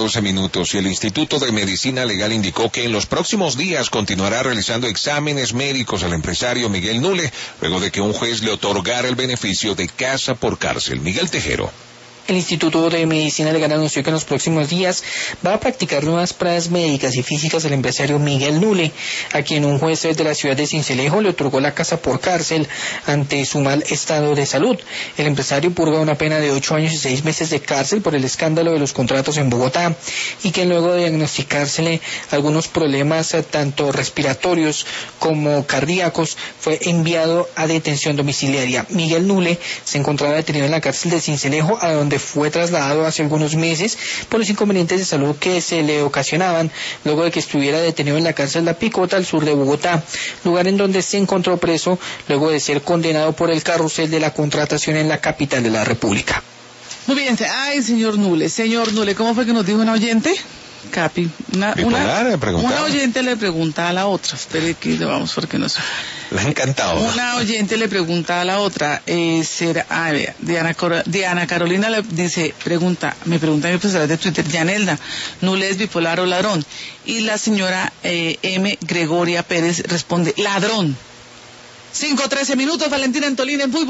12 minutos, y el Instituto de Medicina Legal indicó que en los próximos días continuará realizando exámenes médicos al empresario Miguel Nule, luego de que un juez le otorgara el beneficio de casa por cárcel. Miguel Tejero. El Instituto de Medicina Legal anunció que en los próximos días va a practicar nuevas pruebas médicas y físicas al empresario Miguel Nule, a quien un juez de la ciudad de Sincelejo le otorgó la casa por cárcel ante su mal estado de salud. El empresario purga una pena de 8 años y 6 meses de cárcel por el escándalo de los contratos en Bogotá, y que luego de diagnosticársele algunos problemas tanto respiratorios como cardíacos fue enviado a detención domiciliaria. Miguel Nule se encontraba detenido en la cárcel de Sincelejo, a donde fue trasladado hace algunos meses por los inconvenientes de salud que se le ocasionaban luego de que estuviera detenido en la cárcel La Picota, al sur de Bogotá, lugar en donde se encontró preso luego de ser condenado por el carrusel de la contratación en la capital de la República. Muy bien, ay, señor Nule, ¿cómo fue que nos dijo una oyente? Capi, una oyente le pregunta a la otra, espere que lo vamos porque no sé. Le ha encantado. Una oyente le pregunta a la otra, Diana Carolina le dice, me pregunta a mi profesora de Twitter, Yanelda, ¿Nule es bipolar o ladrón? Y la señora M. Gregoria Pérez responde, ladrón. 5:13 minutos, Valentina Antolín en Fútbol.